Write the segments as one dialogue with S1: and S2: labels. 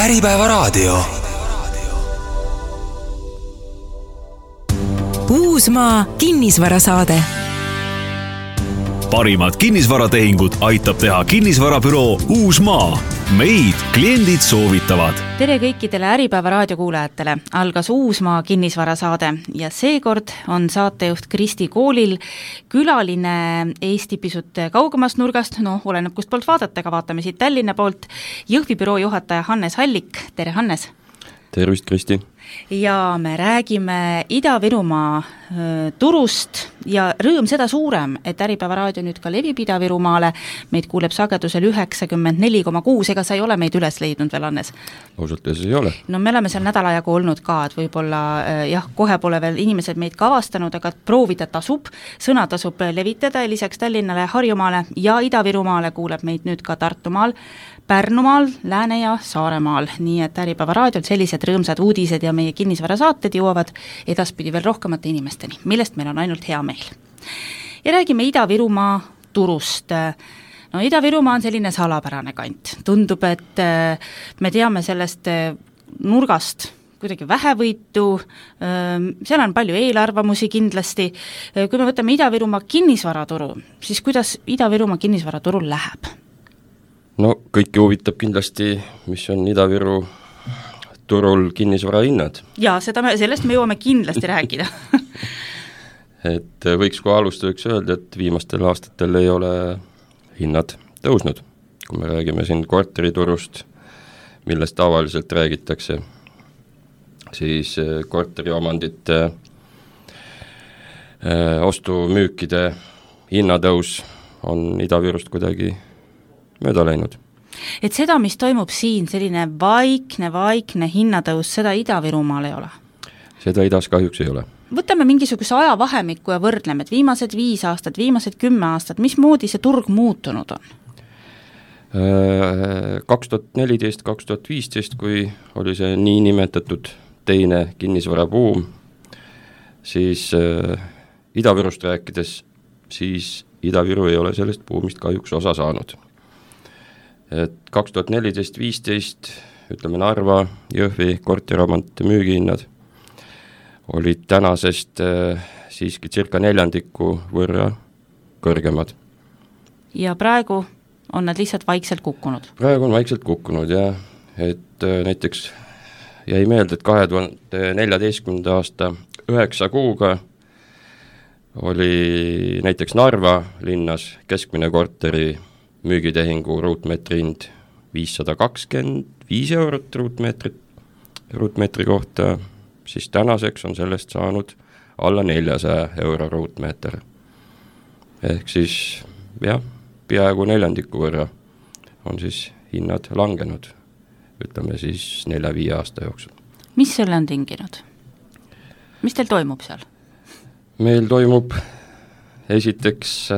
S1: Äripäevaraadio.
S2: Uusmaa kinnisvarasaade.
S3: Parimad kinnisvaratehingud aitab teha kinnisvarabüroo Uusmaa. Meid kliendid soovitavad.
S4: Tere kõikidele Äripäeva raadiokuulajatele. Algas Uusmaa kinnisvarasaade ja seekord on saatejuht Kristi Koolil külaline Eesti pisut kaugemast nurgast, oleneb kust poolt vaadata, aga vaatame siit Tallinna poolt, Jõhvi büroo juhataja Hannes Hallik. Tere, Hannes!
S5: Tervist, Kristi!
S4: Ja me räägime Ida-Virumaa turust ja rõõm seda suurem, et Äripäeva raadio nüüd ka levib Ida-Virumaale. Meid kuuleb sagedusel 94,6, ega sa ei ole meid üles leidnud veel, Hannes?
S5: Ausalt öeldes ei ole.
S4: No me oleme seal nädalajagu olnud ka, et võib-olla kohe pole veel inimesed meid kavastanud, aga proovida tasub, sõna tasub levitada, lisaks Tallinnale, Harjumaale ja Ida-Virumaale kuuleb meid nüüd ka Tartumaal, Pärnumaal, Lääne- ja Saaremaal, nii et Äripäeva raadiol sellised rõõmsad uudised ja meie kinnisvarasaated jõuavad edaspidi veel rohkemate inimesteni, millest meil on ainult hea meel. Ja räägime Ida-Virumaa turust. Ida-Virumaa on selline salapärane kant. Tundub, et me teame sellest nurgast kuidagi vähevõitu, seal on palju eelarvamusi kindlasti. Kui me võtame Ida-Virumaa kinnisvaraturu, siis kuidas Ida-Virumaa kinnisvaraturul läheb?
S5: No kõiki huvitab kindlasti, mis on Ida-Viru turul kinnisvara hinnad.
S4: Jaa, sellest me jõuame kindlasti rääkida.
S5: Et võiks öelda, et viimastel aastatel ei ole hinnad tõusnud. Kui me räägime siin korteriturust, millest tavaliselt räägitakse, siis korteriomandite ostu-müükide hinnatõus on Ida-Virust kuidagi mööda läinud.
S4: Et seda, mis toimub siin, selline vaikne hinnatõus, seda Ida-Virumaal ei ole? Seda
S5: idas kahjuks ei ole.
S4: Võtame mingisuguse ajavahemikku ja võrdleme, et viimased 5 aastat, viimased 10 aastat, mismoodi see turg muutunud on?
S5: 2014-2015, kui oli see nii nimetatud teine kinnisvarabuum, siis Ida-Virust rääkides, siis Ida-Viru ei ole sellest buumist kahjuks osa saanud. Et 2014-15, ütleme Narva, Jõhvi, korteriomandite müügihinnad olid tänasest siiski circa 4% võrra kõrgemad.
S4: Ja praegu on nad lihtsalt vaikselt kukkunud?
S5: Praegu on vaikselt kukkunud, jah. Et näiteks jäi meelde, et 2014. aasta 9 kuuga oli näiteks Narva linnas keskmine korteri müügitehingu ruutmeetri hind 525 eurot ruutmeetri kohta, siis tänaseks on sellest saanud alla 400 euro ruutmeeter. Ehk siis peaaegu 4% võrra on siis hinnad langenud, ütleme siis 4-5 aasta jooksul.
S4: Mis selle on tinginud? Mis teil toimub seal?
S5: Meil toimub esiteks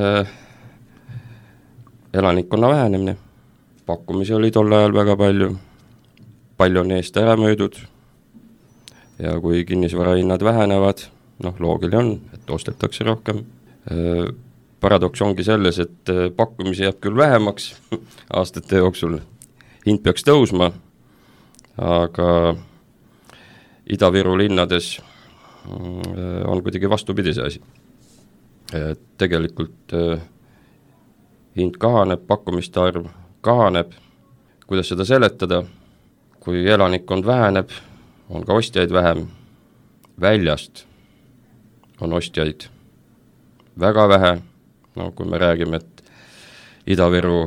S5: elanikkonna vähenemine, pakkumisi oli tol ajal väga palju on eest ära möödud ja kui kinnisvara hinnad vähenevad, loogiline on, et ostetakse rohkem. Paradoks ongi selles, et pakkumisi jääb küll vähemaks aastate jooksul, hind peaks tõusma, aga Ida-Viru linnades on kuidagi vastupidi see asi. Tegelikult hind kahaneb, pakkumiste arv kahaneb. Kuidas seda seletada? Kui elanikkond väheneb, on ka ostjaid vähem. Väljast on ostjaid väga vähe. Kui me räägime, et Ida-Viru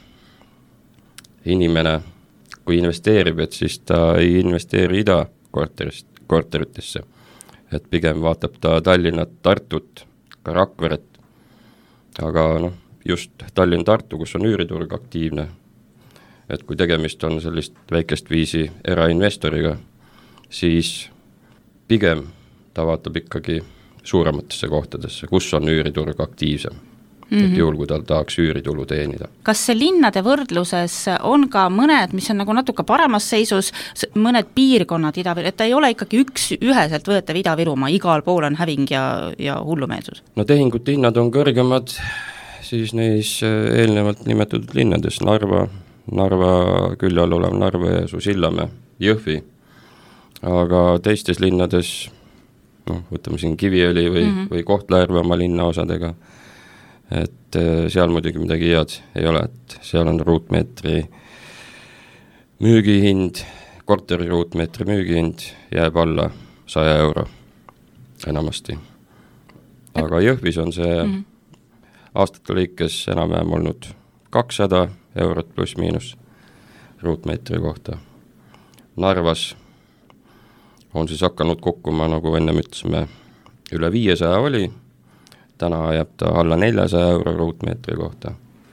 S5: inimene, kui investeerib, et siis ta ei investeeri idakorteritesse. Et pigem vaatab ta Tallinnat, Tartut, ka Rakveret. Aga just Tallinn-Tartu, kus on üüriturg aktiivne, et kui tegemist on sellist väikest viisi erainvestoriga, siis pigem ta vaatab ikkagi suurematesse kohtadesse, kus on üüriturg aktiivsem. Et juhul, kui tal tahaks üüritulu teenida.
S4: Kas see linnade võrdluses on ka mõned, mis on nagu natuke paremas seisus, mõned piirkonnad Ida-Viru, et ta ei ole ikkagi üheselt võetav Ida-Virumaa, igal pool on häving ja hullumeelsus?
S5: Tehingute hinnad on kõrgemad siis neis eelnevalt nimetatud linnades, Narva, Narva külje all olev Narva-Jõesuu, Sillamäe, Jõhvi, aga teistes linnades, võtame siin Kiviõli või Kohtla-Järve oma linnaosadega, et seal muidugi midagi head ei ole, et seal on ruutmeetri müügihind, korteri ruutmeetri müügihind jääb alla 100 euro enamasti. Aga Jõhvis on see aastate lõikes enam-vähem olnud 200 eurot pluss miinus ruutmeetri kohta. Narvas on siis hakanud kukkuma, nagu enne ütlesime, üle 500 oli, täna jääb ta alla 400 euro ruutmeetri kohta.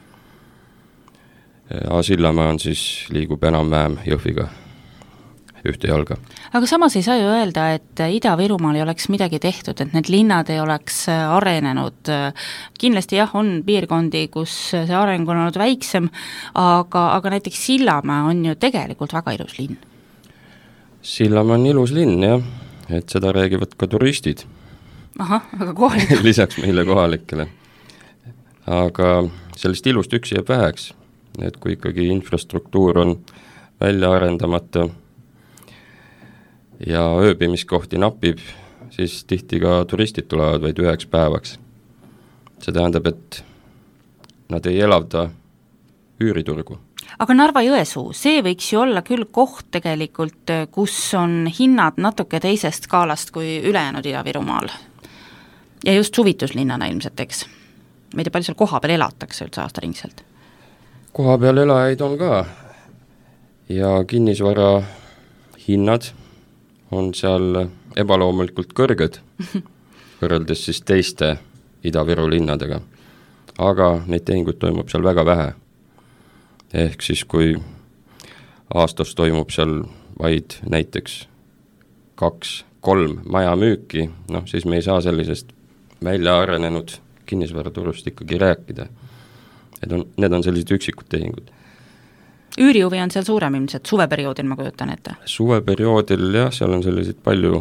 S5: Ja Sillamäe on siis, liigub enam-vähem Jõhviga ühte jalga.
S4: Aga samas ei saa ju öelda, et Ida-Virumaal ei oleks midagi tehtud, et need linnad ei oleks arenenud. Kindlasti jah, on piirkondi, kus see areng on olnud väiksem, aga näiteks Sillamäe on ju tegelikult väga ilus linn.
S5: Sillamäe on ilus linn, jah, et seda räägivad ka turistid.
S4: Ahah, aga kohalik.
S5: Lisaks meile kohalikele. Aga sellist ilust üksi jääb väheks, et kui ikkagi infrastruktuur on välja arendamata ja ööbimiskohti napib, siis tihti ka turistid tulevad vaid 1 päevaks. See tähendab, et nad ei elavda üüriturgu.
S4: Aga Narva-Jõesuu, see võiks ju olla küll koht tegelikult, kus on hinnad natuke teisest skaalast kui ülejäänud Ida-Virumaal. Ja just suvituslinnana ilmselt, eks. Ma ei tea, palju seal koha peal elatakse üldse aastaringselt?
S5: Koha peal elajaid on ka ja kinnisvara hinnad on seal ebaloomulikult kõrged, võrreldes siis teiste Ida-Viru linnadega. Aga neid tehinguid toimub seal väga vähe. Ehk siis, kui aastas toimub seal vaid näiteks 2-3 maja müüki, siis me ei saa sellisest välja arenenud kinnisvaraturust ikkagi rääkida. Need on sellised üksikud tehingud.
S4: Üürihuvi on seal suurem ilmselt, suveperioodil ma kujutan ette.
S5: Suveperioodil jah, seal on selliseid palju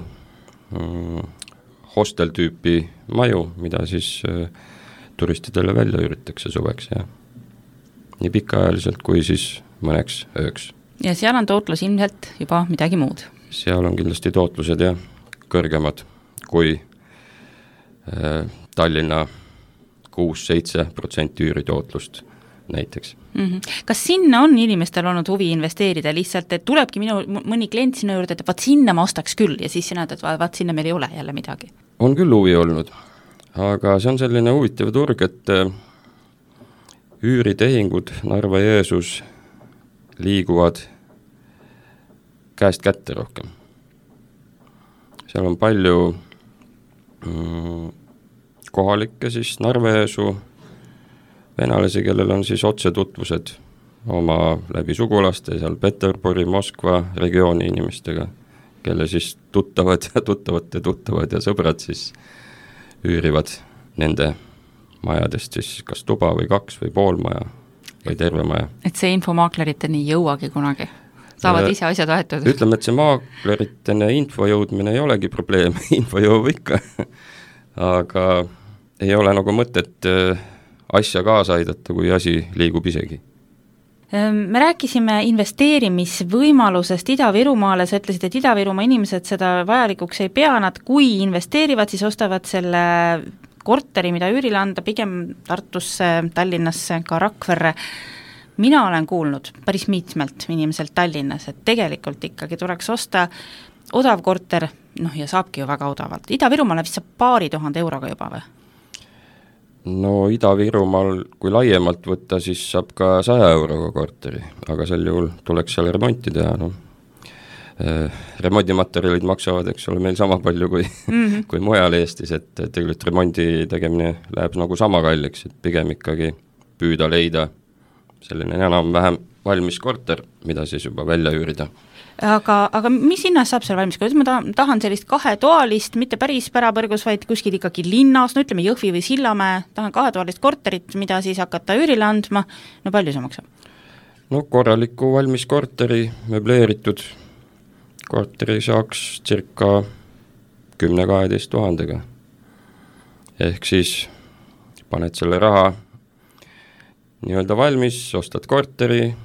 S5: hostel-tüüpi maju, mida siis turistidele välja üüritakse suveks ja nii pikaajaliselt kui siis mõneks ööks.
S4: Ja seal on tootlus ilmselt juba midagi muud.
S5: Seal on kindlasti tootlused ja kõrgemad kui Tallinna 6-7% üüritootlust näiteks.
S4: Kas sinna on inimestel olnud huvi investeerida lihtsalt, et tulebki mõni klient sinna juurde, et vaat sinna ma ostaks küll ja siis sinna, et vaat sinna meil ei ole jälle midagi?
S5: On küll huvi olnud, aga see on selline huvitav turg, et üüritehingud Narva-Jõesuus liiguvad käest kätte rohkem. Seal on palju kohalikke siis Narva-Jõesuu venelasi, kellel on siis otsetutvused oma läbi sugulaste, seal Peterburi, Moskva regiooni inimestega, kelle siis tuttavad ja sõbrad siis üürivad nende majadest siis kas tuba või 2 või pool maja või terve maja.
S4: Et see infomaakleriteni ei jõuagi kunagi? Saavad ise asjad aetud?
S5: Ütleme, et see maakleritene info jõudmine ei olegi probleem, info jõuab ikka, aga ei ole nagu mõtet asja kaasa aidata, kui asi liigub isegi.
S4: Me rääkisime investeerimisvõimalusest Ida-Virumaale, sa ütlesid, et Ida-Virumaa inimesed seda vajalikuks ei pea, nad kui investeerivad, siis ostavad selle korteri, mida üürile anda, pigem Tartusse, Tallinnasse, ka Rakverre. Mina olen kuulnud päris mitmelt inimeselt Tallinnas, et tegelikult ikkagi tuleks osta odav korter, ja saabki ju väga odavalt. Ida-Virumaale vist saab 2000 euroga juba või?
S5: No Ida-Virumaal, kui laiemalt võtta, siis saab ka 100 euroga korteri, aga sel juhul tuleks seal remonti teha, remondimaterjalid maksavad, eks ole, meil sama palju kui mujal Eestis, et tegelikult remondi tegemine läheb nagu sama kalliks, et pigem ikkagi püüda leida selline enam-vähem valmis korter, mida siis juba välja üürida.
S4: Aga mis hinnas saab seal valmis? Ma tahan sellist 2-toalist, mitte päris pärapõrgus, vaid kuskil ikkagi linnas, ütleme Jõhvi või Sillamäe, tahan 2-toalist korterit, mida siis hakata üürile andma, palju see maksab?
S5: Korraliku valmis korteri, möbleeritud korteri saaks circa 10-12 000-ga. Ehk siis paned selle raha nii-öelda valmis, ostad korteri,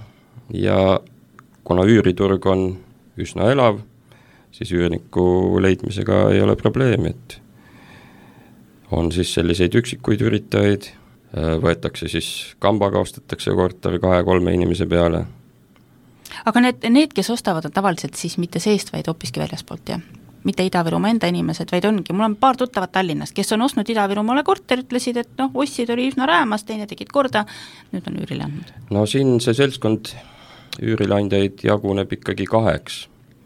S5: ja kuna üüriturg on üsna elav, siis üürniku leidmisega ei ole probleemi, et on siis selliseid üksikuid üritajaid, võetakse siis kambaga, ostetakse korter 2-3 inimese peale.
S4: Aga need, kes ostavad, on tavaliselt siis mitte seest, vaid hoopiski väljaspoolt, jah? Mitte Ida-Virumaa enda inimesed, vaid ongi, mul on paar tuttavat Tallinnast, kes on ostnud Ida-Virumaale korter, ütlesid, et ostsid oli üsna räämas, teine tegid korda, nüüd on üürile andnud.
S5: No siin see seltskond üürileandjaid jaguneb ikkagi 2.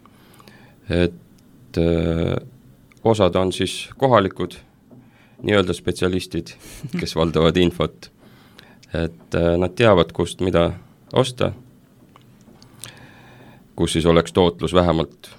S5: Et osad on siis kohalikud nii-öelda spetsialistid, kes valdavad infot, et nad teavad, kust mida osta, kus siis oleks tootlus vähemalt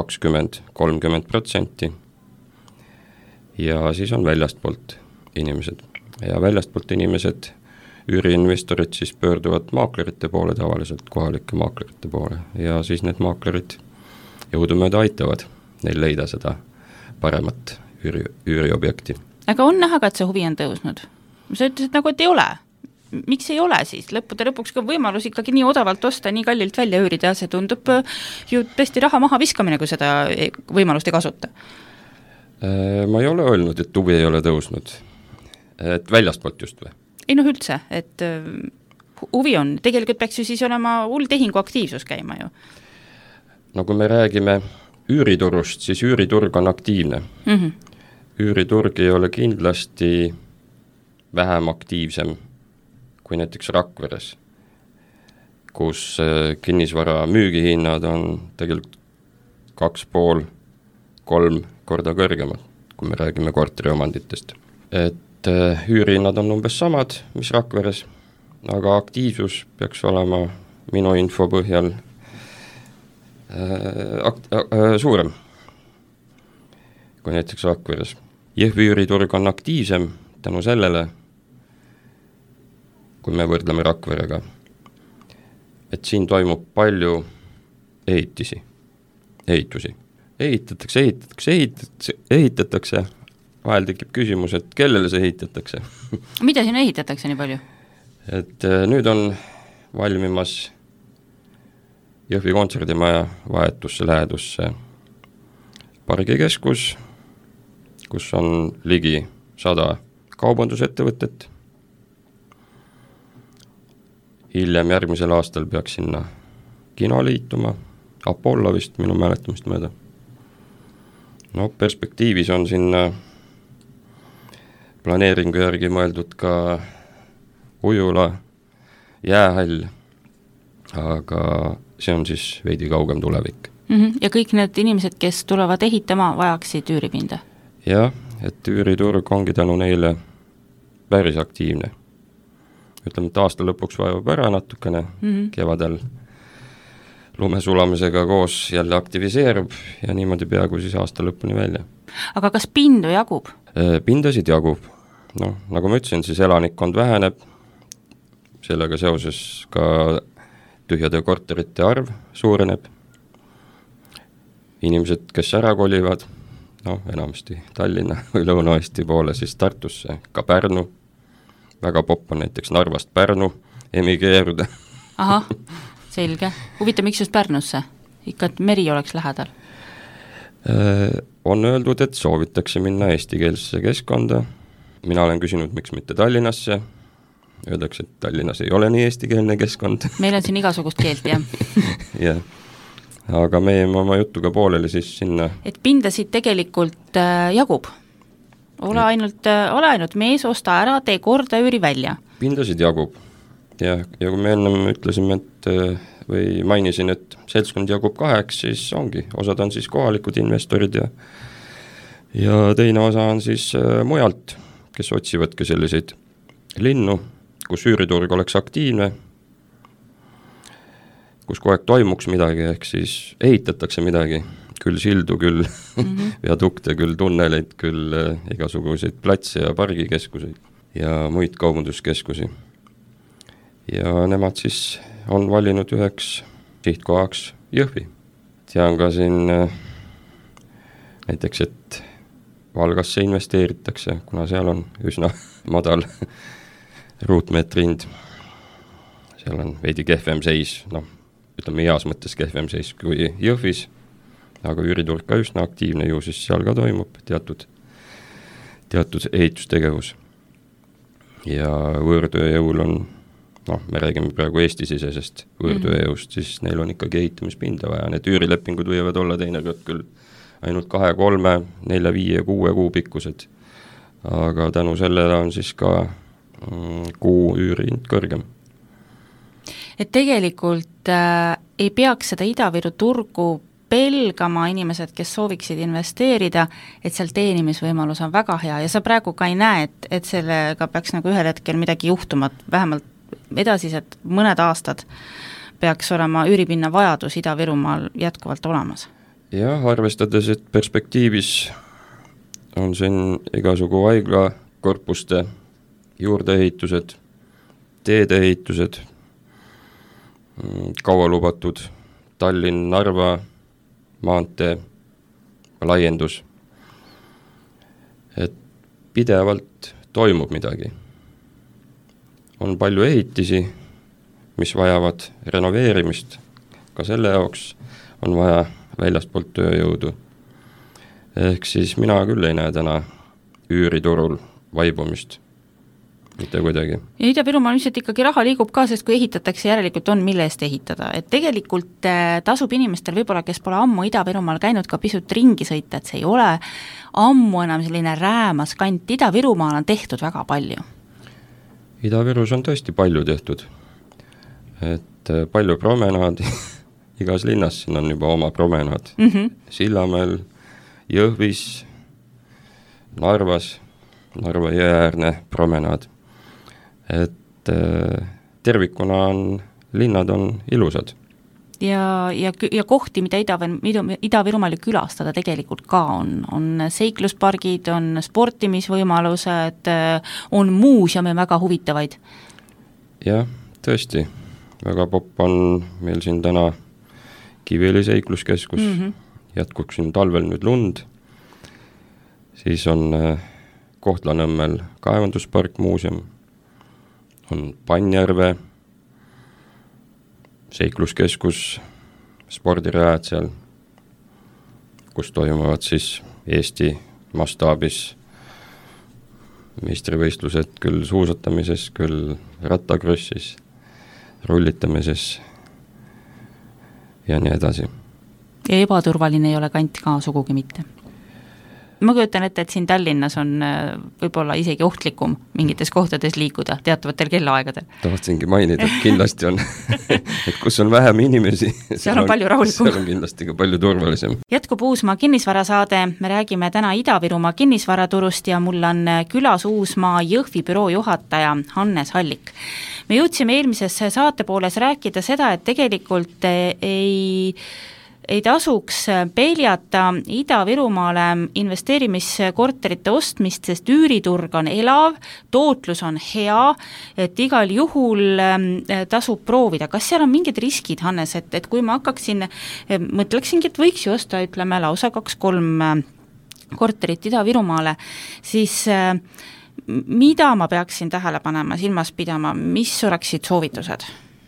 S5: 20-30% ja siis on väljastpoolt inimesed. Ja väljastpoolt inimesed, üüriinvestorid siis pöörduvad maaklerite poole, tavaliselt kohalike maaklerite poole ja siis need maaklerid jõudumööda aitavad neil leida seda paremat üüriobjekti.
S4: Aga on näha ka, et see huvi on tõusnud? Sa ütlesid nagu, et ei ole. Miks ei ole siis? Lõpuks ka võimalus ikkagi nii odavalt osta, nii kallilt välja üürida, see tundub ju tõesti raha maha viskamine, kui seda võimalust ei kasuta.
S5: Ma ei ole öelnud, et huvi ei ole tõusnud. Et väljastpoolt just või? Ei
S4: üldse, et huvi on. Tegelikult peaks ju siis olema hull tehingu aktiivsus käima ju.
S5: No kui me räägime üüriturust, siis üüriturg on aktiivne. Üüriturg ei ole kindlasti vähem aktiivsem kui näiteks Rakveres, kus kinnisvara müügihinnad on tegelikult 2,5-3 korda kõrgemad, kui me räägime korteriomanditest. Et üürihinnad on umbes samad, mis Rakveres, aga aktiivsus peaks olema minu info põhjal suurem kui näiteks Rakveres. Jõhvi üüriturg on aktiivsem tänu sellele, kui me võrdleme Rakverega, et siin toimub palju ehitusi. Ehitatakse, vahel tekib küsimus, et kellele see ehitatakse.
S4: Mida siin ehitatakse nii palju?
S5: Et nüüd on valmimas Jõhvi kontserdimaja vahetusse lähedusse pargikeskus, kus on ligi 100 kaubandusettevõtet. Hiljem järgmisel aastal peaks sinna kino liituma, Apollo vist minu mäletamist mööda. No perspektiivis on sinna planeeringu järgi mõeldud ka ujula, jäähall, aga see on siis veidi kaugem tulevik.
S4: Ja kõik need inimesed, kes tulevad ehitama, vajaksid üüripinda?
S5: Jah, et üüriturg ongi tänu neile päris aktiivne. Ütleme, et aasta lõpuks vajub ära natukene, kevadel lumesulamisega koos jälle aktiviseerub ja niimoodi peaaegu siis aasta lõpuni välja.
S4: Aga kas pindu jagub?
S5: Pindasid jagub. No, nagu ma ütlesin, siis elanikkond väheneb, sellega seoses ka tühjade korterite arv suureneb. Inimesed, kes ära kolivad, enamasti Tallinna või Lõuna-Eesti poole, siis Tartusse, ka Pärnu, väga popp on näiteks Narvast Pärnu emigreeruda.
S4: Ahah, selge. Huvitav, miks just Pärnusse? Ikka, et meri oleks lähedal?
S5: On öeldud, et soovitakse minna eestikeelsesse keskkonda. Mina olen küsinud, miks mitte Tallinnasse. Öeldakse, et Tallinnas ei ole nii eestikeelne keskkond.
S4: Meil on siin igasugust keelt, jah.
S5: Jah. Aga meie oma jutuga pooleli siis sinna. Et
S4: pindasid tegelikult jagub? Ole ainult mees, osta ära, tee korda, üüri välja.
S5: Pindasid jagub. Ja kui me ennem ütlesime, et või mainisin, et seltskond jagub 2, siis ongi. Osad on siis kohalikud investorid ja teine osa on siis mujalt, kes otsivadki selliseid linnu, kus üüriturg oleks aktiivne, kus kogu aeg toimuks midagi, ehk siis ehitatakse midagi, küll sildu, küll viadukte, küll tunneleid, küll igasuguseid platse ja pargikeskuseid ja muid kaubanduskeskusi. Ja nemad siis on valinud üheks sihtkohaks Jõhvi. Tean ka siin näiteks, et Valgasse investeeritakse, kuna seal on üsna madal ruutmeetri hind. Seal on veidi kehvem seis, ütleme heas mõttes kehvem seis kui Jõhvis, aga üüriturg ka üsna aktiivne ju, siis seal ka toimub teatud ehitustegevus. Ja võõrtööjõul on, me räägime praegu Eesti-sisesest võõrtööjõust, siis neil on ikkagi ehitamispinda vaja, need üürilepingud võivad olla teinekord küll ainult 2, 3, 4, 5, 6 kuu pikkused, aga tänu sellele on siis ka kuu üürihind kõrgem.
S4: Et tegelikult ei peaks seda Ida-Viru turgu pelgama inimesed, kes sooviksid investeerida, et seal teenimisvõimalus on väga hea ja sa praegu ka ei näe, et sellega peaks nagu ühel hetkel midagi juhtuma, vähemalt edasised mõned aastad peaks olema üüripinna vajadus Ida-Virumaal jätkuvalt olemas.
S5: Jah, arvestades, et perspektiivis on siin igasugu haiglakorpuste juurdeehitused, teedeehitused, kaua lubatud Tallinn-Narva maantee laiendus, et pidevalt toimub midagi. On palju ehitisi, mis vajavad renoveerimist, ka selle jaoks on vaja väljastpoolt tööjõudu. Ehk siis mina küll ei näe täna üüriturul vaibumist, mitte kuidagi.
S4: Ja Ida-Virumaal ilmselt ikkagi raha liigub ka, sest kui ehitatakse, järelikult on mille eest ehitada. Et tegelikult tasub inimestel võib-olla, kes pole ammu Ida-Virumaal käinud, ka pisut ringi sõita, et see ei ole ammu enam selline räämas kant. Ida-Virumaal on tehtud väga palju.
S5: Ida-Virus on tõesti palju tehtud. Et palju promenaadi, igas linnas siin on juba oma promenaad. Sillamäel, Jõhvis, Narvas, Narva jõeäärne promenaad. Et tervikuna linnad on ilusad.
S4: Ja kohti, mida Ida-Virumaal külastada tegelikult ka on seikluspargid, on sportimisvõimalused, on muuseume väga huvitavaid.
S5: Jah, tõesti. Väga popp on meil siin täna Kiviõli seikluskeskus, jätkuks siin talvel nüüd lund, siis on Kohtla-Nõmmel kaevanduspark, muuseum, on Pannjärve seikluskeskus, spordirajad seal, kus toimuvad siis Eesti mastaabis meistrivõistlused küll suusatamises, küll rattakrossis, rullitamises ja nii edasi.
S4: Ja ebaturvaline ei ole kant ka sugugi mitte. Ma kujutan ette, et siin Tallinnas on võib-olla isegi ohtlikum mingites kohtades liikuda teatavatel kellaaegadel.
S5: Tahtsingi mainida, et kindlasti on, et kus on vähem inimesi,
S4: seal on palju rahulikum.
S5: Seal on kindlasti ka palju turvalisem.
S4: Jätkub Uusmaa kinnisvarasaade, me räägime täna Ida-Virumaa kinnisvaraturust ja mul on külas Uusmaa Jõhvi büroo juhataja Hannes Hallik. Me jõudsime eelmises saate pooles rääkida seda, et tegelikult ei tasuks peljata Ida-Virumaale investeerimiskorterite ostmist, sest üüriturg on elav, tootlus on hea, et igal juhul tasub proovida. Kas seal on mingid riskid, Hannes, et kui ma mõtleksingi, et võiks ju osta, ütleme, lausa 2-3 korterit Ida-Virumaale, siis mida ma peaksin tähele panema, silmas pidama, mis oleksid soovitused?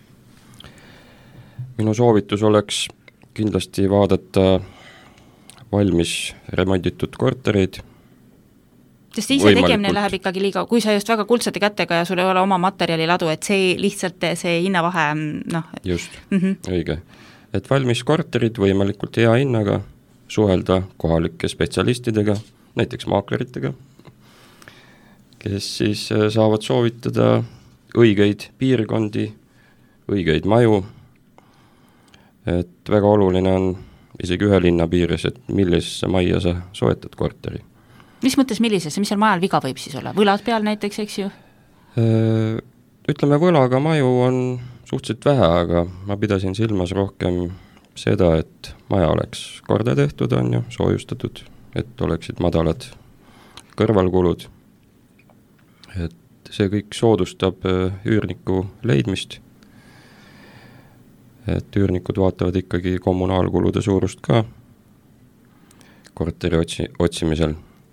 S4: Minu
S5: soovitus oleks kindlasti vaadata valmis remonditud kortereid.
S4: Sest ise tegemine läheb ikkagi liiga, kui sa just väga kuldsate kätega ja sul ei ole oma materjaliladu, et see lihtsalt see hinnavahe,
S5: Just, õige. Et valmis korterid võimalikult hea hinnaga, suhelda kohalike spetsialistidega, näiteks maakleritega, kes siis saavad soovitada õigeid piirkondi, õigeid maju. Et väga oluline on isegi ühe linna piires, et millisesse majja sa soetad korteri. Mis mõttes millisesse, mis seal majal viga võib siis olla? Võlad peal näiteks, eks ju? Ütleme, võlaga maju on suhteliselt vähe, aga ma pidasin silmas rohkem seda, et maja oleks korda tehtud, on ju, soojustatud, et oleksid madalad kõrvalkulud. Et see kõik soodustab üürniku leidmist. Et üürnikud vaatavad ikkagi kommunaalkulude suurust ka korteri otsimisel.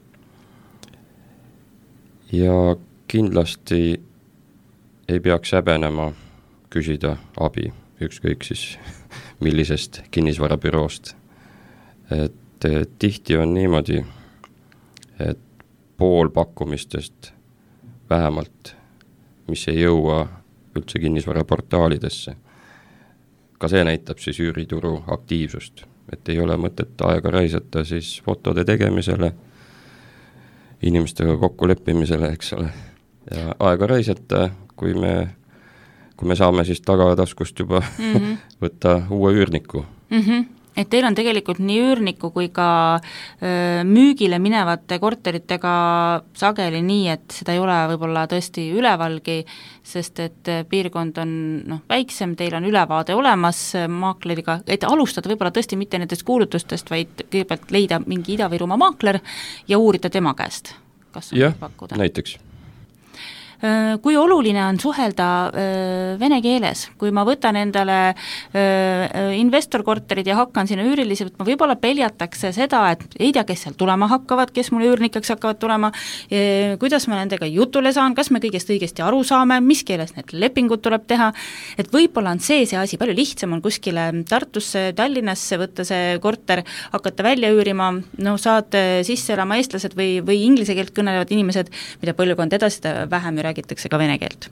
S5: Ja kindlasti ei peaks häbenema küsida abi ükskõik siis millisest kinnisvarabüroost. Et tihti on niimoodi, et pool pakkumistest vähemalt, mis ei jõua üldse kinnisvaraportaalidesse. Ka see näitab siis üürituru aktiivsust, et ei ole mõtet aega raisata siis fotode tegemisele, inimestega kokkuleppimisele, eks ole, ja aega raisata, kui me saame siis tagataskust juba võtta uue üürniku.
S4: Et teil on tegelikult nii üürniku kui ka müügile minevate korteritega sageli nii, et seda ei ole võib-olla tõesti ülevalgi, sest et piirkond on väiksem, teil on ülevaade olemas maakleriga, et alustada võib-olla tõesti mitte nendest kuulutustest, vaid kõigepealt leida mingi Ida-Virumaa maakler ja uurida tema käest, kas on pakkuda.
S5: Näiteks.
S4: Kui oluline on suhelda vene keeles, kui ma võtan endale investorkorterid ja hakkan sinna üüriliselt, ma võib-olla peljatakse seda, et ei tea, kes seal tulema hakkavad, kes mulle üürnikeks hakkavad tulema, kuidas ma nendega jutule saan, kas me kõigest õigesti aru saame, mis keeles need lepingud tuleb teha, et võib-olla on see asi, palju lihtsam on kuskile Tartusse, Tallinnasse võtta see korter, hakata välja üürima, saad sisse elama eestlased või inglise keelt kõnelevad inimesed, mida põlvkond edasi, vähem ju räägitakse ka vene keelt.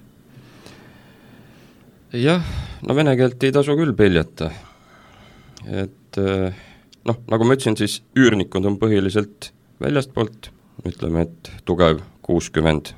S5: Jah, vene keelt ei tasu küll peljata. Et nagu ma ütlesin, siis üürnikud on põhiliselt väljastpoolt, ütleme, et tugev 60%,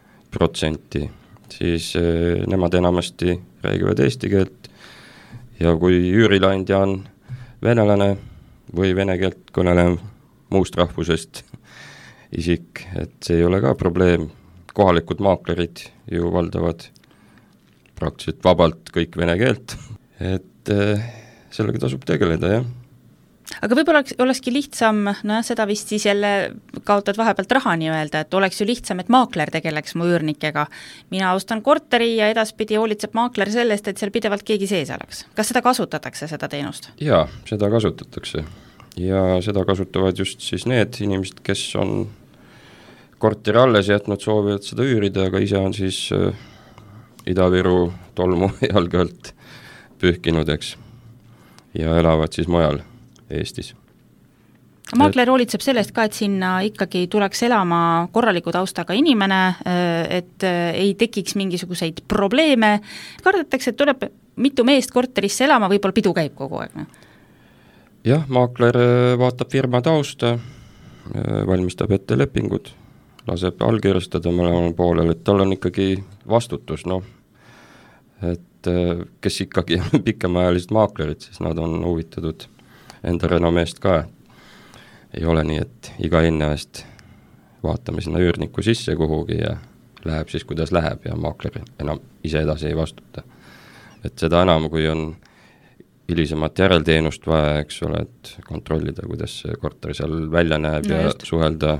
S5: siis nemad enamasti räägivad eesti keelt ja kui üürileandja on venelane või vene keelt kõnelev muust rahvusest isik, et see ei ole ka probleem. Kohalikud maaklerid ju valdavad praktiliselt vabalt kõik vene keelt, et sellega tasub tegeleda, jah.
S4: Aga võib-olla olekski lihtsam, seda vist siis jälle kaotad vahepealt raha nii öelda, et oleks ju lihtsam, et maakler tegeleks mu üürnikega. Mina ostan korteri ja edaspidi hoolitseb maakler sellest, et seal pidevalt keegi sees oleks. Kas seda kasutatakse, seda teenust?
S5: Jaa, seda kasutatakse. Ja seda kasutavad just siis need inimesed, kes on korteri alles jätnud, soovivad seda üürida, aga ise on siis Ida-Viru tolmu jalgalt pühkinud, eks, ja elavad siis mujal Eestis.
S4: Maakler hoolitseb sellest ka, et sinna ikkagi tuleks elama korraliku taustaga inimene, et ei tekiks mingisuguseid probleeme. Kardetakse, et tuleb mitu meest korterisse elama, võib-olla pidu käib kogu aeg.
S5: Jah, maakler vaatab firma tausta, valmistab ette lepingud, laseb allkirjastada mõlemal poolel, et tal on ikkagi vastutus, et kes ikkagi on pikemaajalised maaklerid, siis nad on huvitatud enda renomeest ka. Ei ole nii, et iga hinna eest vaatame sinna üürniku sisse kuhugi ja läheb siis, kuidas läheb ja maakler enam ise edasi ei vastuta. Et seda enam, kui on hilisemat järelteenust vaja, eks ole, et kontrollida, kuidas see korter seal välja näeb ja suhelda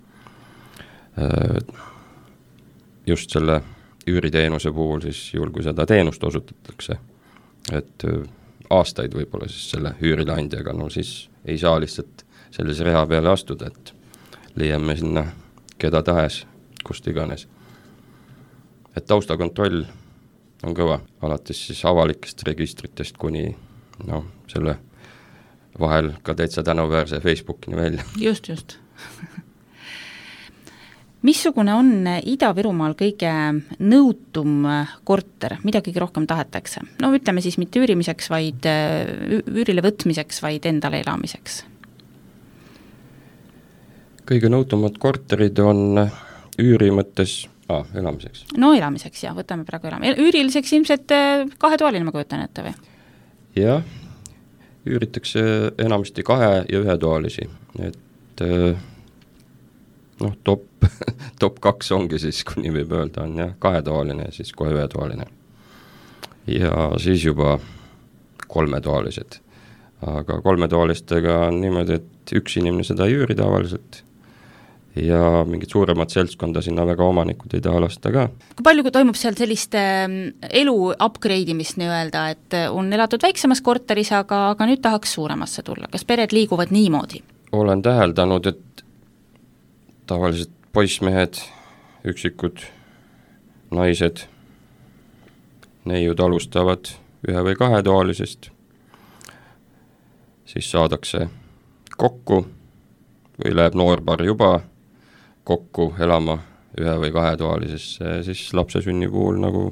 S5: just selle üüriteenuse puhul siis juhul, kui seda teenust osutatakse, et aastaid võib-olla siis selle üürileandjaga, siis ei saa lihtsalt sellise reha peale astuda, et leiame sinna keda tahes, kust iganes. Et taustakontroll on kõva, alates siis avalikest registritest kuni selle vahel ka täitsa tänuväärse Facebookini välja.
S4: Just. Missugune on Ida-Virumaal kõige nõutum korter, mida kõige rohkem tahetakse? Ütleme siis mitte üürimiseks, vaid üürile võtmiseks, vaid endale elamiseks.
S5: Kõige nõutumad korterid on üüri mõttes, elamiseks.
S4: Elamiseks, jah, võtame praegu üüriliseks ilmselt 2-toaline, ma kujutan ette või? Jah,
S5: üüritakse enamasti 2- ja 1-toalisi, et top 2 ongi siis, kui nii võib öelda, on 2-toaline ja siis kohe 1-toaline. Ja siis juba 3-toalised. Aga 3-toalistega on niimoodi, et üks inimene seda ei üüri tavaliselt ja mingit suuremat seltskonda sinna väga omanikud ei taha lasta ka.
S4: Kui palju toimub seal sellist elu upgrade'imist nii-öelda, et on elatud väiksemas korteris, aga nüüd tahaks suuremasse tulla? Kas pered liiguvad niimoodi?
S5: Olen täheldanud, et tavaliselt poissmehed, üksikud naised, neiud alustavad 1- või 2-toalisest, siis saadakse kokku või läheb noorpaar juba kokku elama 1- või 2-toalisesse, siis lapse sünni puhul nagu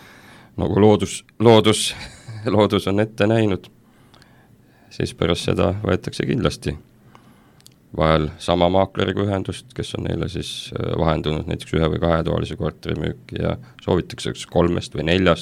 S5: loodus on ette näinud, siis pärast seda võetakse kindlasti vahel sama maakleriga ühendust, kes on neile siis vahendunud näiteks 1- või 2-toalise korteri müüki ja soovitakse 3 või 4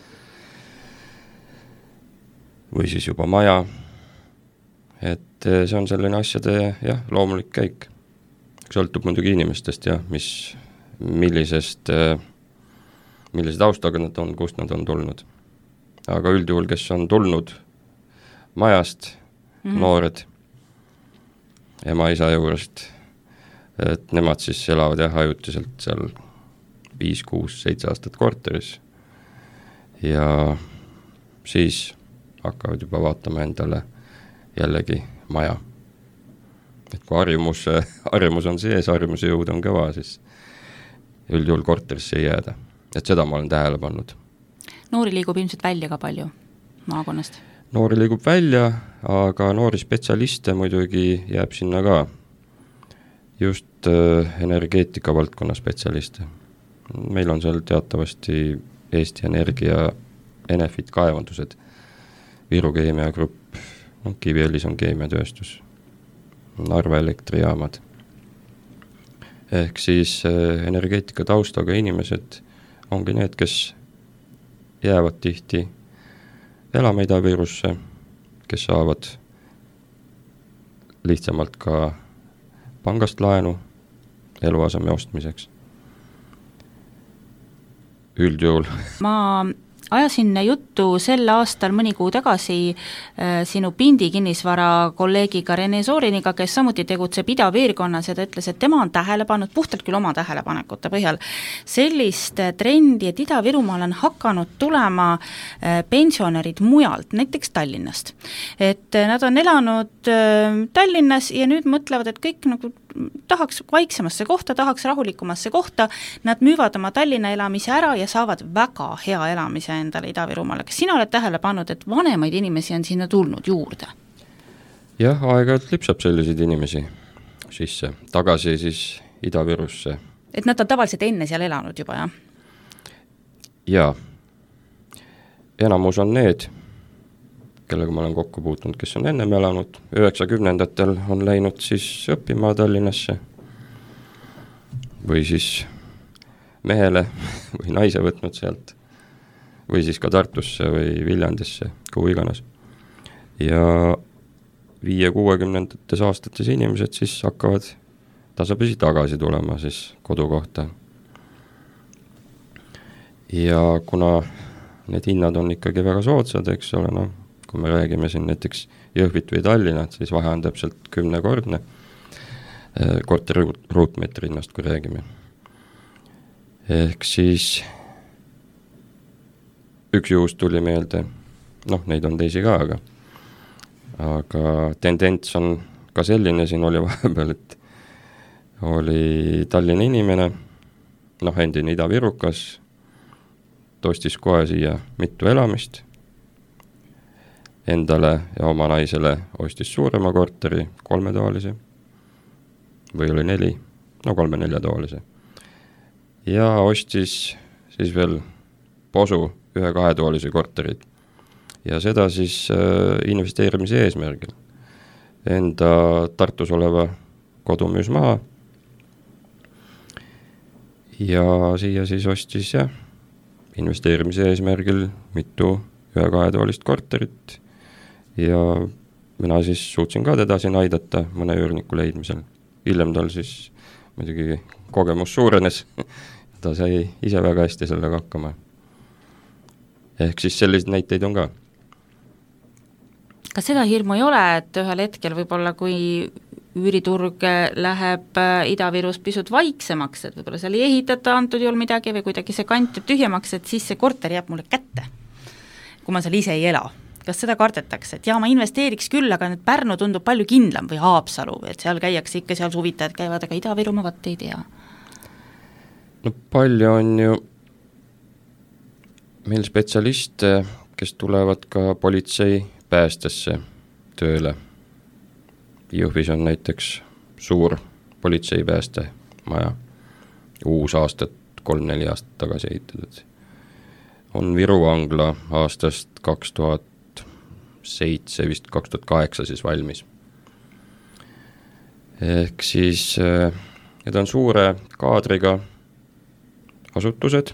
S5: või siis juba maja, et see on selline asjade loomulik käik. Sõltub muidugi inimestest millise taustaga nad on, kust nad on tulnud. Aga üldjuhul, kes on tulnud majast, noored, ema-isa juurest, et nemad siis elavad ajutiselt seal 5, 6, 7 aastat korteris ja siis hakkavad juba vaatama endale jällegi maja. Et kui harjumus on sees, harjumuse jõud on kõva, siis üldjuhul korterisse ei jääda. Et seda ma olen tähele pannud.
S4: Noori liigub ilmselt välja ka palju maakonnast?
S5: Noori liigub välja, aga noori spetsialiste muidugi jääb sinna ka. Just energeetika valdkonna spetsialiste. Meil on seal teatavasti Eesti Energia Enefit kaevandused, Viru Keemia Grupp, Kiviõlis on keemiatööstus, Narva elektrijaamad. Ehk siis energeetika taustaga inimesed ongi need, kes jäävad tihti elama Ida-Virusse, kes saavad lihtsamalt ka pangast laenu eluaseme ostmiseks. Üldjuhul.
S4: Ma ajasin juttu sel aastal mõni kuu tagasi sinu Pindi kinnisvara kolleegiga Rene Sooriniga, kes samuti tegutseb Ida-piirkonnas ja ta ütles, et tema on tähele pannud, puhtalt küll oma tähelepanekute põhjal, sellist trendi, et Ida-Virumaal on hakanud tulema pensionärid mujalt, näiteks Tallinnast. Et nad on elanud Tallinnas ja nüüd mõtlevad, et kõik nagu tahaks vaiksemasse kohta, tahaks rahulikumasse kohta, nad müüvad oma Tallinna elamise ära ja saavad väga hea elamise endale Ida-Virumaale. Kas sina oled tähele pannud, et vanemaid inimesi on sinna tulnud juurde?
S5: Jah, aeg-ajalt lipsab selliseid inimesi sisse, tagasi siis Ida-Virusse.
S4: Et nad on tavaliselt enne seal elanud juba, jah?
S5: Jaa. Enamus on need, kellega ma olen kokku puutunud, kes on ennem elanud. 90-ndatel on läinud siis õppima Tallinnasse või siis mehele või naise võtnud sealt või siis ka Tartusse või Viljandisse, kuhu iganes. Ja 50-60-ndates aastates inimesed siis hakkavad tasapisi tagasi tulema siis kodukohta. Ja kuna need hinnad on ikkagi väga soodsad, eks ole, kui me räägime siin näiteks Jõhvit või Tallinnat, siis vahe on täpselt 10-kordne korteri ruutmeetri hinnast, kui räägime. Ehk siis üks juhus tuli meelde, neid on teisi ka, aga tendents on ka selline, siin oli vahepeal, et oli Tallinna inimene, endine Ida-Virukas, tostis kohe siia mitu elamist, endale ja oma naisele ostis suurema korteri, 3-toalise, või oli 4, 3-4-toalise. Ja ostis siis veel posu 1-2-toalise korterid. Ja seda siis investeerimise eesmärgil. Enda Tartus oleva kodu müüs maha. Ja siia siis ostis investeerimise eesmärgil mitu 1-2-toalist korterit. Ja mina siis suutsin ka teda siin aidata mõne üürniku leidmisel. Hiljem tal siis muidugi kogemus suurenes. Ta sai ise väga hästi sellega hakkama. Ehk siis sellised näiteid on ka.
S4: Kas seda hirmu ei ole, et ühel hetkel võib-olla kui üüriturg läheb Ida-Virus pisut vaiksemaks, et võib-olla seal ei ehitata antud juhul midagi või kuidagi see kant jääb tühjemaks, et siis see korter jääb mulle kätte, kui ma seal ise ei ela? Kas seda kardetakse, et ma investeeriks küll, aga nüüd Pärnu tundub palju kindlam või Haapsalu, et seal käiakse ikka, seal suvitajad käivad, aga Ida-Virumaa vaat ei tea?
S5: Palju on ju meil spetsialiste, kes tulevad ka politsei päästesse tööle. Jõhvis on näiteks suur politseipääste maja, uus aastat 3-4 aastat tagasi ehitatud. On Viru vangla aastast 2007, vist 2008 siis valmis. Ehk siis need on suure kaadriga asutused.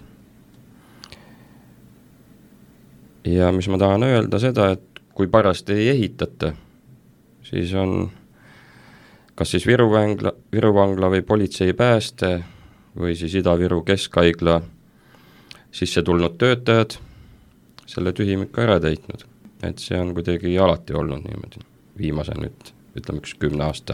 S5: Ja mis ma tahan öelda seda, et kui parasti ei ehitata, siis on kas siis Viru vangla või politsei pääste või siis Ida-Viru Keskhaigla sisse tulnud töötajad selle tühimiku ära täitnud. Et see on kuidagi alati olnud niimoodi. Viimase nüüd, ütleme üks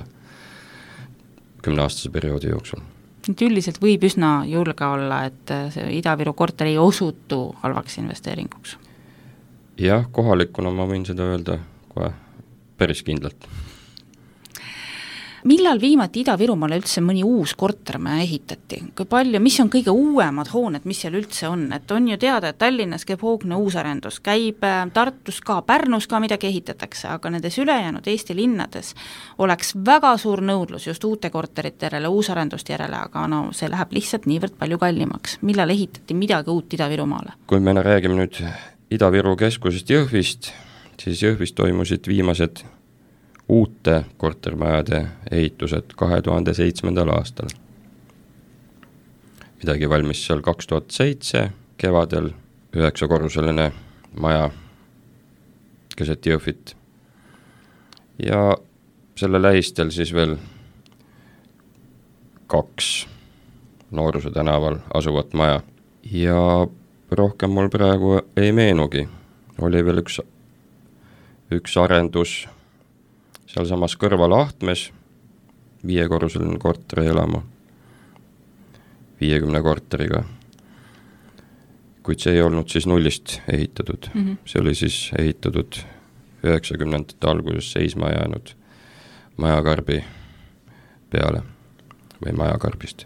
S5: 10-aastase perioodi jooksul.
S4: Nüüd üldiselt võib üsna julge olla, et see Ida-Viru korter ei osutu halvaks investeeringuks.
S5: Jah, kohalikuna ma võin seda öelda kohe päris kindlalt.
S4: Millal viimati Ida-Virumaale üldse mõni uus kortermaja ehitati? Kui palju, mis on kõige uuemad hooned, mis seal üldse on? Et on ju teada, et Tallinnas käib hoogne uusarendus, käib Tartus ka, Pärnus ka midagi ehitatakse, aga nendes ülejäänud Eesti linnades oleks väga suur nõudlus just uute korterite järele, uusarenduste järele, aga no see läheb lihtsalt niivõrd palju kallimaks. Millal ehitati midagi uut Ida-Virumaale?
S5: Kui me räägime nüüd Ida-Viru keskusest Jõhvist, siis Jõhvist toimusid viimased uute kortermajade ehitused 2007. aastal. Midagi valmis seal 2007 kevadel 9-korruseline maja keset Jõhvit. Ja selle lähistel siis veel 2 Nooruse tänaval asuvat maja. Ja rohkem mul praegu ei meenugi. Oli veel üks arendus seal samas kõrval Ahtmes, 5-korruseline korterielamu, 50 korteriga. Kuid see ei olnud siis nullist ehitatud. See oli siis ehitatud 90. alguses seisma jäänud majakarbi peale või majakarbist.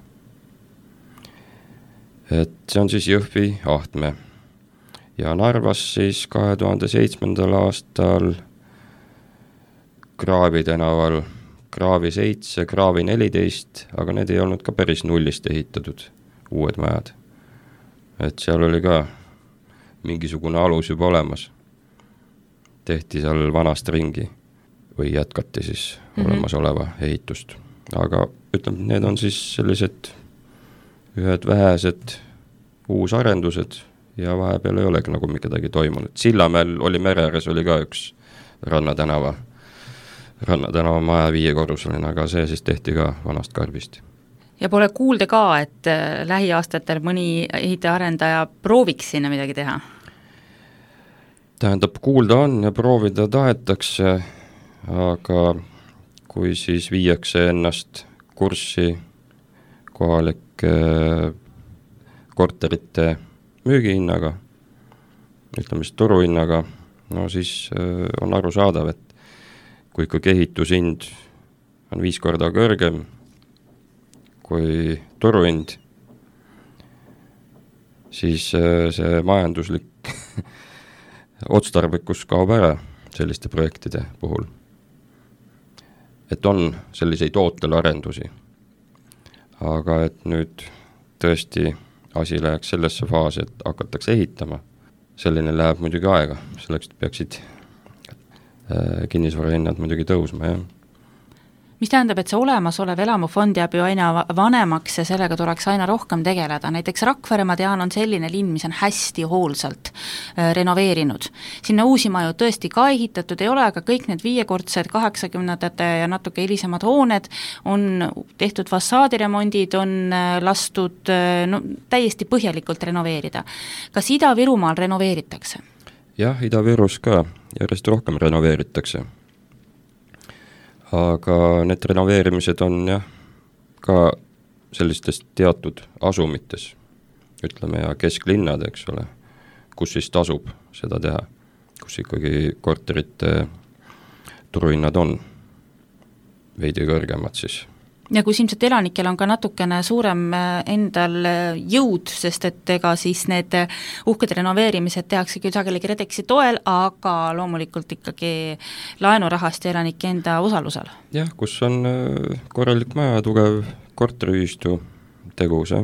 S5: Et see on siis Jõhvi Ahtme. Ja Narvas siis 2007. aastal Kraavi tänaval, Kraavi 7, Kraavi 14, aga need ei olnud ka päris nullist ehitatud uued majad. Et seal oli ka mingisugune alus juba olemas. Tehti seal vanast ringi või jätkati siis olemasoleva ehitust. Aga ütleme, need on siis sellised ühed vähesed uusarendused ja vahepeal ei olegi nagu midagi toimunud. Sillamäel oli Mereääres oli ka üks Rannatänava maja 5-korruseline, aga see siis tehti ka vanast karbist.
S4: Ja pole kuulda ka, et lähiaastatel mõni ehitajarendaja prooviks sinna midagi teha?
S5: Tähendab, kuulda on ja proovida tahetakse, aga kui siis viiakse ennast kurssi kohalike korterite müügihinnaga, ütleme siis turuhinnaga, no siis on aru saadav, et kui ikkagi ehitushind on 5 korda kõrgem kui turuhind, siis see majanduslik otstarbekus kaob ära selliste projektide puhul. Et on selliseid ootelarendusi. Aga et nüüd tõesti asi läheks sellesse faasi, et hakatakse ehitama, selline läheb muidugi aega, selleks peaksid kinnisvarahinnad muidugi tõusma, jah.
S4: Mis tähendab, et see olemasolev elamufond jääb ju aina vanemaks ja sellega tuleks aina rohkem tegeleda. Näiteks Rakvere, ma tean, on selline linn, mis on hästi hoolsalt renoveerinud. Sinna uusi maju tõesti ka ehitatud ei ole, aga kõik need 5-kordsed 80-ndate ja natuke hilisemad hooned on tehtud fassaadiремondid, on lastud täiesti põhjalikult renoveerida. Kas Ida-Virumaal renoveeritakse?
S5: Jah, Ida-Virus ka järjest rohkem renoveeritakse. Aga need renoveerimised on jah ka sellistes teatud asumites, ütleme, ja kesklinnad, eks ole, kus siis tasub seda teha, kus ikkagi korterite turuhinnad on veidi kõrgemad siis
S4: ja kus ilmselt elanikel on ka natukene suurem endal jõud, sest et ega siis need uhked renoveerimised tehakse küll sageli KredExi toel, aga loomulikult ikkagi laenurahast ja elanike enda osalusel.
S5: Jah, kus on korralik maja, tugev korteriühistu tegus,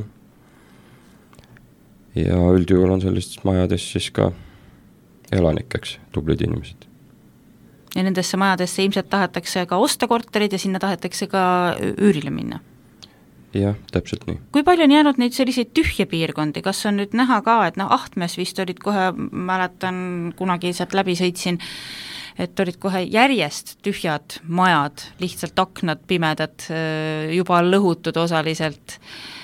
S5: ja üldjuhul on sellistes majades siis ka elanikeks tublid inimesed.
S4: Ja nendesse majadesse ilmselt tahetakse ka osta korterid ja sinna tahetakse ka üürile minna.
S5: Jah, täpselt nii.
S4: Kui palju on jäänud neid selliseid tühje piirkondi, kas on nüüd näha ka, et Ahtmes vist olid kohe, mäletan, kunagi sealt läbi sõitsin, et olid kohe järjest tühjad majad, lihtsalt aknad pimedad, juba lõhutud osaliselt.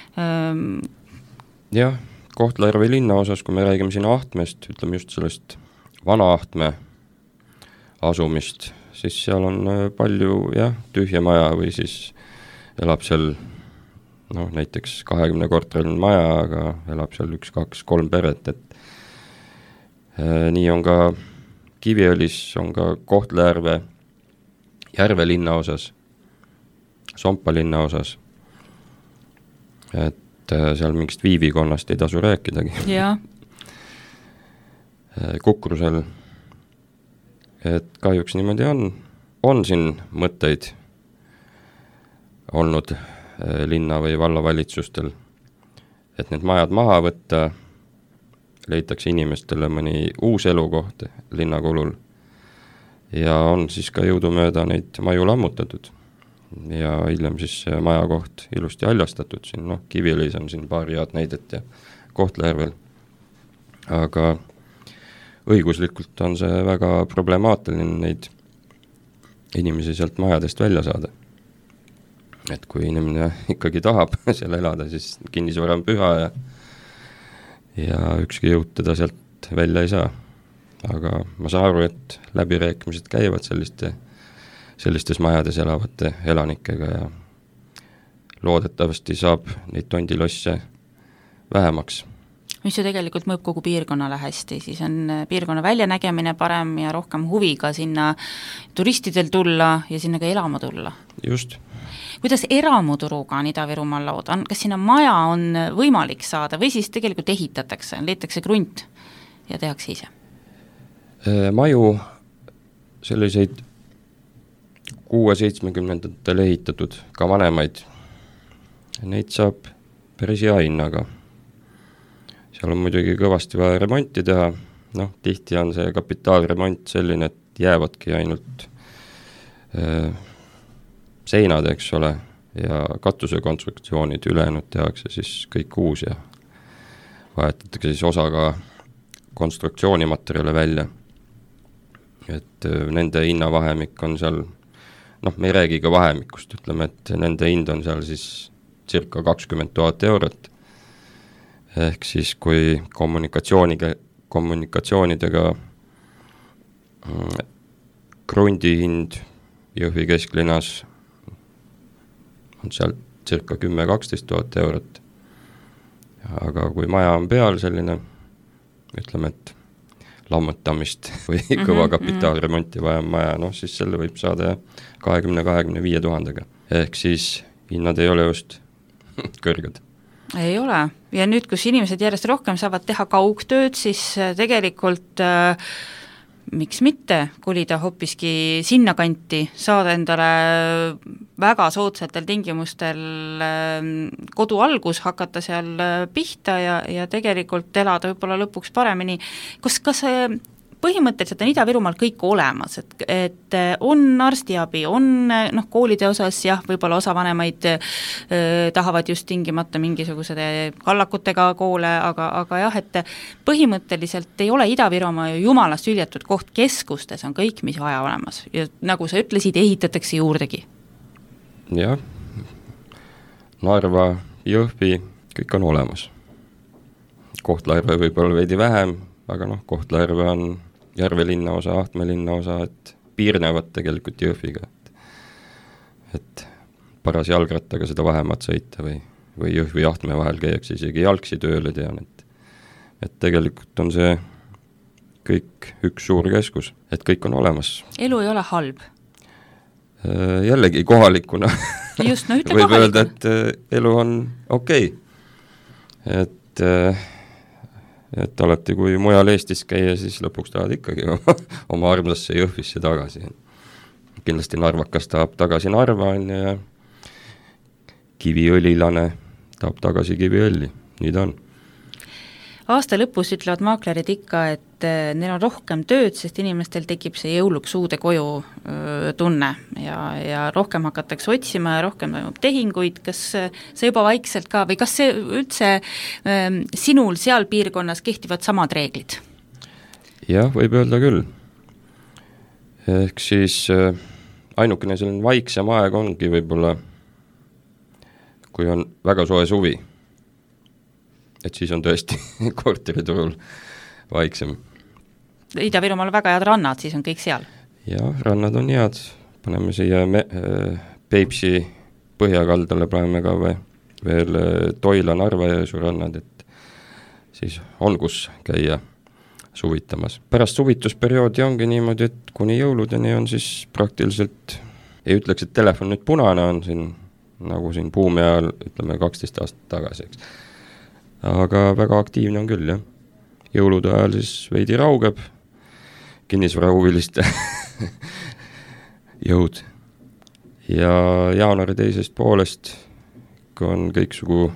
S5: Jah, Kohtla-Järve linna osas, kui me räägime siin Ahtmest, ütleme just sellest vana Ahtme asumist, siis seal on palju tühje maja või siis elab seal näiteks 20 korteriline maja, aga elab seal 1, 2, 3 peret, et nii on ka Kiviõlis, on ka Kohtla-Järve, Järve linna osas, Sompa linna osas, et seal mingist viivikonnast ei tasu rääkidagi.
S4: Jah.
S5: Kukrusel, et kahjuks niimoodi on siin mõtteid olnud linna või vallavalitsustel, et need majad maha võtta, leitakse inimestele mõni uus elukoht linnakulul ja on siis ka jõudumööda neid maju lammutatud ja hiljem siis majakoht ilusti haljastatud siin, Kiviõlis on siin paar head näidet ja Kohtla-Järvel, aga õiguslikult on see väga problemaatiline neid inimesi sealt majadest välja saada. Et kui inimene ikkagi tahab seal elada, siis kinnisvara on püha ja ükski jõud teda sealt välja ei saa. Aga ma saan aru, et läbirääkimised käivad sellistes majades elavate elanikega ja loodetavasti saab neid tondilosse vähemaks.
S4: Mis ju tegelikult mõjub kogu piirkonnale hästi, siis on piirkonna väljanägemine parem ja rohkem huvi ka sinna turistidel tulla ja sinna ka elama tulla.
S5: Just.
S4: Kuidas eramuturuga on Ida-Virumaal lood? Kas sinna maja on võimalik saada või siis tegelikult ehitatakse, leitakse krunt ja tehakse ise?
S5: Maju selliseid 6-70-ndatel ehitatud, ka vanemaid, neid saab päris hea hinnaga. Seal on muidugi kõvasti vaja remonti teha, tihti on see kapitaalremont selline, et jäävadki ainult seinad, eks ole, ja katusekonstruktsioonid, ülejäänud tehakse siis kõik uus ja vahetatakse siis osaga konstruktsioonimaterjale välja. Et nende hinnavahemik on seal, me ei räägi ka vahemikust, ütleme, et nende hind on seal siis circa 20 000 eurot. Ehk siis kui kommunikatsioonidega krundi hind Jõhvi kesklinnas on seal circa 10-12 000 eurot. Aga kui maja on peal selline, ütleme, et lammutamist või kõva kapitaalremonti vaja maja, siis selle võib saada 20-25 000. Ehk siis hinnad ei ole just kõrged.
S4: Ei ole. Ja nüüd, kus inimesed järjest rohkem saavad teha kaugtööd, siis tegelikult miks mitte kolida hoopiski sinna kanti, saada endale väga soodsatel tingimustel kodu algus, hakata seal pihta ja tegelikult elada võib-olla lõpuks paremini. Kas põhimõtteliselt on Ida-Virumaal kõik olemas, et on arstiabi, on koolide osas, võib-olla osa vanemaid tahavad just tingimata mingisuguse kallakutega koole, aga et põhimõtteliselt ei ole Ida-Virumaa ju jumalast hüljatud koht, keskustes on kõik, mis vaja olemas ja nagu sa ütlesid, ehitatakse juurdegi.
S5: Jah, Narva, Jõhvi, kõik on olemas. Kohtla-Järve võib-olla veidi vähem, aga Kohtla-Järve on Järve linna osa, Ahtme linna osa, et piirnevad tegelikult Jõhviga, et paras jalgrattaga seda vahemaad sõita või Jõhvi ja Ahtme vahel käiakse isegi jalgsi tööle, tean, et tegelikult on see kõik üks suur keskus, et kõik on olemas.
S4: Elu ei ole halb?
S5: Jällegi kohalikuna
S4: just, no ütle
S5: võib
S4: kohalikku.
S5: öelda, et elu on okei. Et alati, kui mujal Eestis käia, siis lõpuks tahad ikkagi oma armsasse Jõhvisse tagasi. Kindlasti narvakas tahab tagasi Narva, ja kiviõlilane tahab tagasi kiviõlli, nii ta on.
S4: Aasta lõpus ütlevad maaklerid ikka, et neil on rohkem tööd, sest inimestel tekib see jõuluks uude koju tunne ja rohkem hakatakse otsima ja rohkem toimub tehinguid. Kas see juba vaikselt ka või kas see üldse sinul seal piirkonnas kehtivad samad reeglid?
S5: Jah, võib öelda küll. Ehk siis ainukene selline vaiksem aeg ongi võib-olla, kui on väga soe suvi. Et siis on tõesti korteriturul vaiksem.
S4: Ida-Virumaal väga head rannad, siis on kõik seal?
S5: Jah, rannad on head. Paneme siia Peipsi põhjakaldale, paneme ka veel Toila, Narva-Jõesuu rannad, et siis on kus käia suvitamas. Pärast suvitusperioodi ongi niimoodi, et kuni jõuludeni on siis praktiliselt, ei ütleks, et telefon nüüd punane on siin, nagu siin buumi ajal, ütleme 12 aastat tagasi, eks. Aga väga aktiivne on küll, jah. Jõulude ajal siis veidi raugeb kinnisvarahuviliste jõud. Ja jaanuari teisest poolest, kui on kõiksugu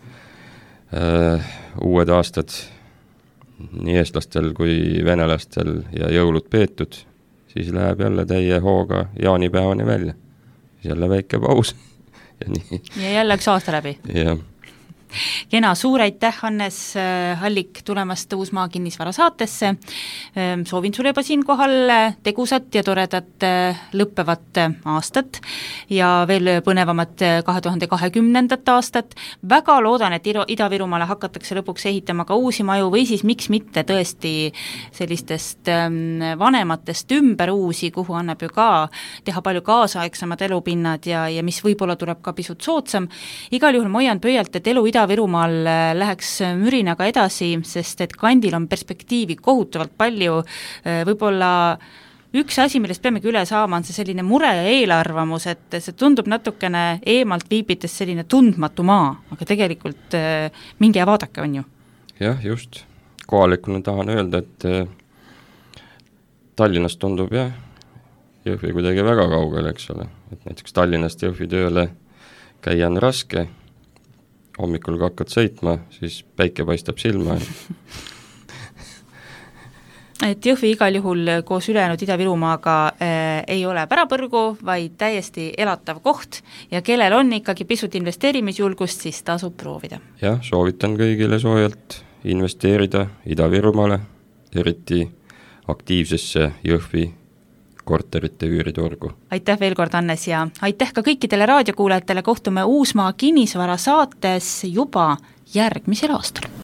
S5: uued aastad nii eestlastel kui venelastel ja jõulud peetud, siis läheb jälle täie hooga jaanipäevani välja. Siis jälle väike paus. Ja nii.
S4: Ja jälle üks aasta läbi.
S5: Jah.
S4: Kena, suur aitäh, Hannes Hallik, tulemast Uusmaa kinnisvara saatesse. Soovin sulle juba siin kohal tegusat ja toredat lõppevat aastat ja veel põnevamat 2020. aastat. Väga loodan, et Ida-Virumaale hakatakse lõpuks ehitama ka uusi maju või siis miks mitte tõesti sellistest vanematest ümber uusi, kuhu annab ju ka teha palju kaasaegsemad elupinnad ja mis võib-olla tuleb ka pisut soodsam. Igal juhul ma hoian pöialt, et elu Ida-Virumaal läheks mürinaga edasi, sest et kandil on perspektiivi kohutavalt palju, võib-olla üks asi, millest peamegi üle saama, on see selline mure ja eelarvamus, et see tundub natukene eemalt viibites selline tundmatu maa, aga tegelikult minge ja vaadake on ju.
S5: Jah, just. Kohalikuna tahan öelda, et Tallinnast tundub jah, Jõhvi kuidagi väga kaugel, eks ole. Et näiteks Tallinnast Jõhvi tööle käia on raske, hommikul kui hakkad sõitma, siis päike paistab silma.
S4: Et Jõhvi igal juhul koos ülejäänud Ida-Virumaaga ei ole pärapõrgu, vaid täiesti elatav koht ja kellel on ikkagi pisut investeerimisjulgust, siis tasub proovida.
S5: Jah, soovitan kõigile soojalt investeerida Ida-Virumaale, eriti aktiivsesse Jõhvi korterite üüriturgu.
S4: Aitäh veel kord, Hannes, ja aitäh ka kõikidele raadiokuulajatele, kohtume Uusmaa kinnisvara saates juba järgmisel aastal.